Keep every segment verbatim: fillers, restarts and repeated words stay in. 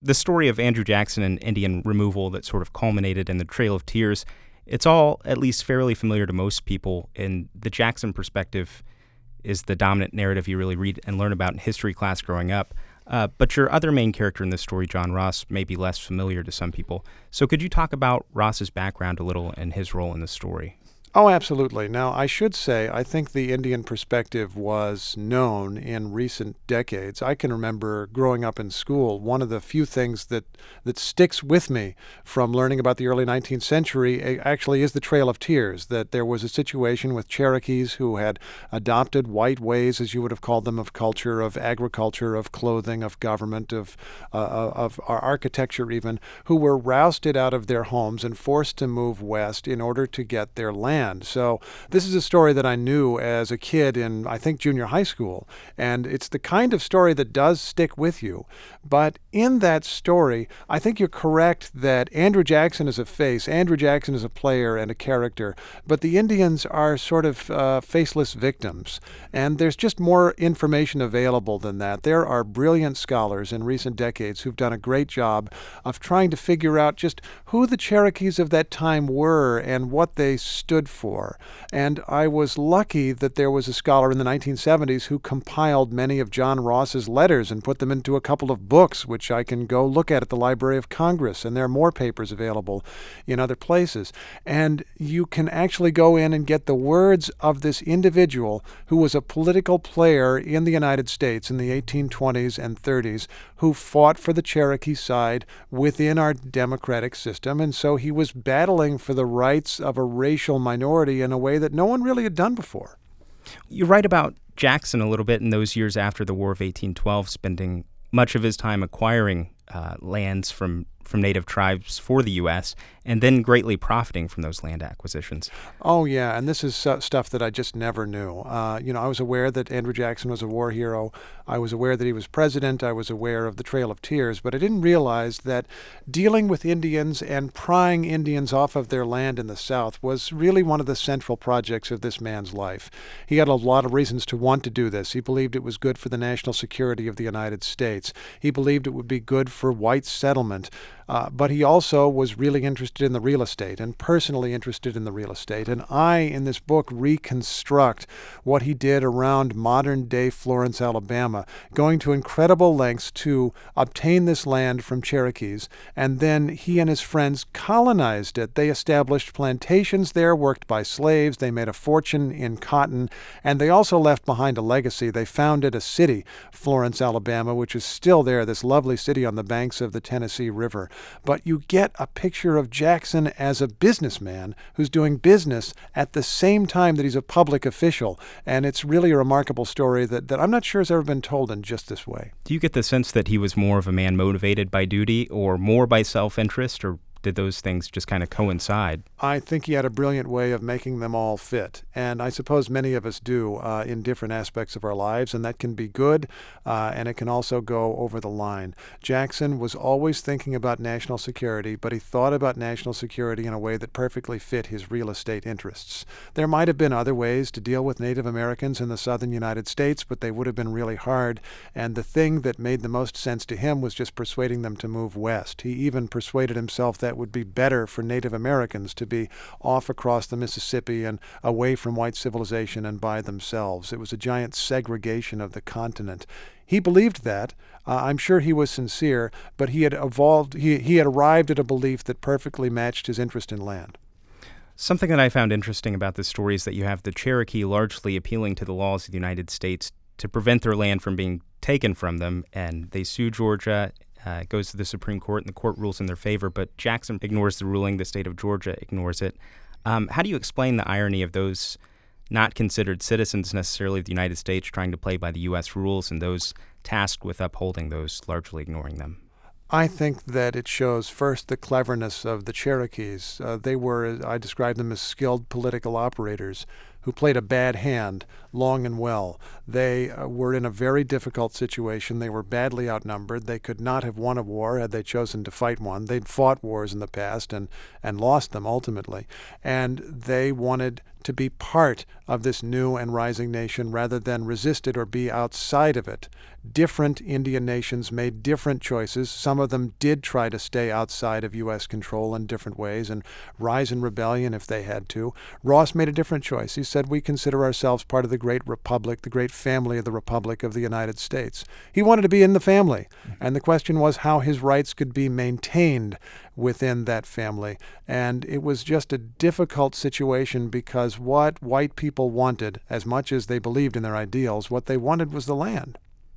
The story of Andrew Jackson and Indian removal that sort of culminated in the Trail of Tears, it's all at least fairly familiar to most people, and the Jackson perspective is the dominant narrative you really read and learn about in history class growing up. Uh, but your other main character in this story, John Ross, may be less familiar to some people. So could you talk about Ross's background a little and his role in the story? Oh, absolutely. Now, I should say, I think the Indian perspective was known in recent decades. I can remember growing up in school, one of the few things that, that sticks with me from learning about the early nineteenth century actually is the Trail of Tears, that there was a situation with Cherokees who had adopted white ways, as you would have called them, of culture, of agriculture, of clothing, of government, of, uh, of our architecture even, who were rousted out of their homes and forced to move west in order to get their land. So this is a story that I knew as a kid in, I think, junior high school. And it's the kind of story that does stick with you. But in that story, I think you're correct that Andrew Jackson is a face, Andrew Jackson is a player and a character, but the Indians are sort of uh, faceless victims. And there's just more information available than that. There are brilliant scholars in recent decades who've done a great job of trying to figure out just who the Cherokees of that time were and what they stood for. And I was lucky that there was a scholar in the nineteen seventies who compiled many of John Ross's letters and put them into a couple of books, which I can go look at at the Library of Congress. And there are more papers available in other places. And you can actually go in and get the words of this individual who was a political player in the United States in the eighteen twenties and thirties, who fought for the Cherokee side within our democratic system. And so he was battling for the rights of a racial minority in a way that no one really had done before. You write about Jackson a little bit in those years after the War of eighteen twelve, spending much of his time acquiring uh, lands from from native tribes for the U S and then greatly profiting from those land acquisitions. Oh, yeah, and this is uh, stuff that I just never knew. Uh, you know, I was aware that Andrew Jackson was a war hero. I was aware that he was president. I was aware of the Trail of Tears, but I didn't realize that dealing with Indians and prying Indians off of their land in the South was really one of the central projects of this man's life. He had a lot of reasons to want to do this. He believed it was good for the national security of the United States. He believed it would be good for white settlement. Uh, but he also was really interested in the real estate and personally interested in the real estate. And I, in this book, reconstruct what he did around modern-day Florence, Alabama, going to incredible lengths to obtain this land from Cherokees. And then he and his friends colonized it. They established plantations there, worked by slaves. They made a fortune in cotton. And they also left behind a legacy. They founded a city, Florence, Alabama, which is still there, this lovely city on the banks of the Tennessee River. But you get a picture of Jackson as a businessman who's doing business at the same time that he's a public official. And it's really a remarkable story that, that I'm not sure has ever been told in just this way. Do you get the sense that he was more of a man motivated by duty or more by self-interest, or did those things just kind of coincide? I think he had a brilliant way of making them all fit. And I suppose many of us do uh, in different aspects of our lives, and that can be good, uh, and it can also go over the line. Jackson was always thinking about national security, but he thought about national security in a way that perfectly fit his real estate interests. There might have been other ways to deal with Native Americans in the southern United States, but they would have been really hard. And the thing that made the most sense to him was just persuading them to move west. He even persuaded himself that would be better for Native Americans to be off across the Mississippi and away from white civilization and by themselves. It was a giant segregation of the continent. He believed that. Uh, I'm sure he was sincere, but he had evolved, he, he had arrived at a belief that perfectly matched his interest in land. Something that I found interesting about this story is that you have the Cherokee largely appealing to the laws of the United States to prevent their land from being taken from them, and they sue Georgia. Uh, it goes to the Supreme Court, and the court rules in their favor, but Jackson ignores the ruling. The state of Georgia ignores it. Um, how do you explain the irony of those not considered citizens necessarily of the United States trying to play by the U S rules and those tasked with upholding those largely ignoring them? I think that it shows first the cleverness of the Cherokees. Uh, they were, I describe them as skilled political operators who played a bad hand long and well. They uh, were in a very difficult situation. They were badly outnumbered. They could not have won a war had they chosen to fight one. They'd fought wars in the past and, and lost them ultimately. And they wanted to be part of this new and rising nation rather than resist it or be outside of it. Different Indian nations made different choices. Some of them did try to stay outside of U S control in different ways and rise in rebellion if they had to. Ross made a different choice. He said, we consider ourselves part of the great republic, the great family of the Republic of the United States. He wanted to be in the family, and the question was how his rights could be maintained within that family. And it was just a difficult situation because what white people wanted, as much as they believed in their ideals, what they wanted was the land.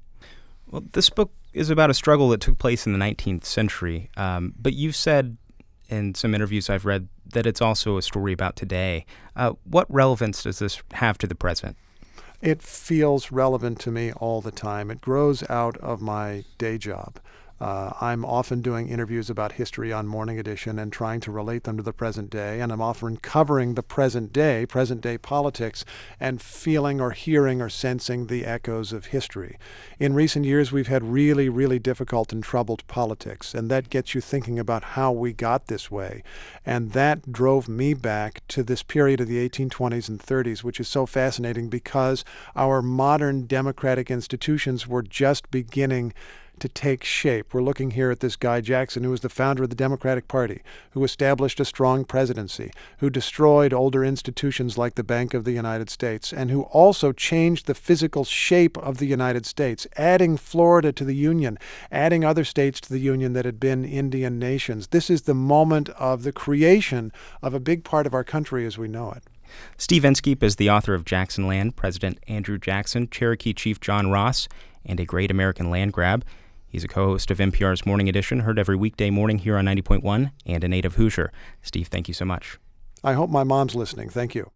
Well, this book is about a struggle that took place in the nineteenth century, um, but you've said in some interviews I've read that it's also a story about today. Uh, what relevance does this have to the present? It feels relevant to me all the time. It grows out of my day job. Uh, I'm often doing interviews about history on Morning Edition and trying to relate them to the present day, and I'm often covering the present day, present day politics, and feeling or hearing or sensing the echoes of history. In recent years, we've had really, really difficult and troubled politics, and that gets you thinking about how we got this way. And that drove me back to this period of the eighteen twenties and thirties, which is so fascinating because our modern democratic institutions were just beginning to take shape. We're looking here at this guy, Jackson, who was the founder of the Democratic Party, who established a strong presidency, who destroyed older institutions like the Bank of the United States, and who also changed the physical shape of the United States, adding Florida to the Union, adding other states to the Union that had been Indian nations. This is the moment of the creation of a big part of our country as we know it. Steve Inskeep is the author of Jackson Land, President Andrew Jackson, Cherokee Chief John Ross, and A Great American Land Grab. He's a co-host of N P R's Morning Edition, heard every weekday morning here on ninety point one, and a native Hoosier. Steve, thank you so much. I hope my mom's listening. Thank you.